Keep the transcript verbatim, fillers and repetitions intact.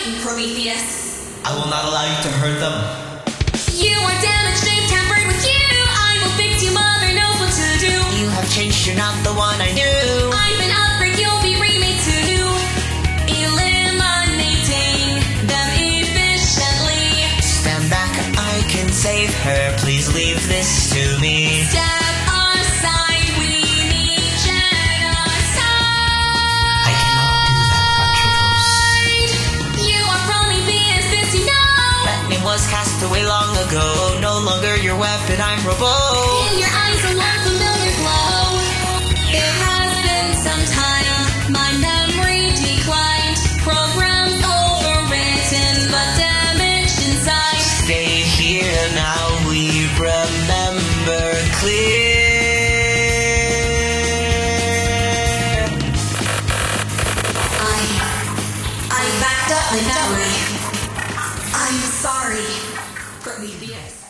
fighting, Prometheus. I will not allow you to hurt them. You are damaged, they've tampered with you. I will fix you, mother knows what to do. You have changed, you're not the one I knew. I've been upgrade, you'll be remade to new. Eliminating them efficiently. Stand back, I can save her. Please leave this to me. Step aside, we need genocide. I cannot do that, Patroclus. You are Prometheus, this you know. That name was cast away long ago. No longer your weapon, I'm Robo. In your eyes a one familiar glow. It has been some time, my memory declined. Programs overwritten, but damaged inside. Stay here now, we remember clear. I... I backed up the memory. I'm sorry, Prometheus.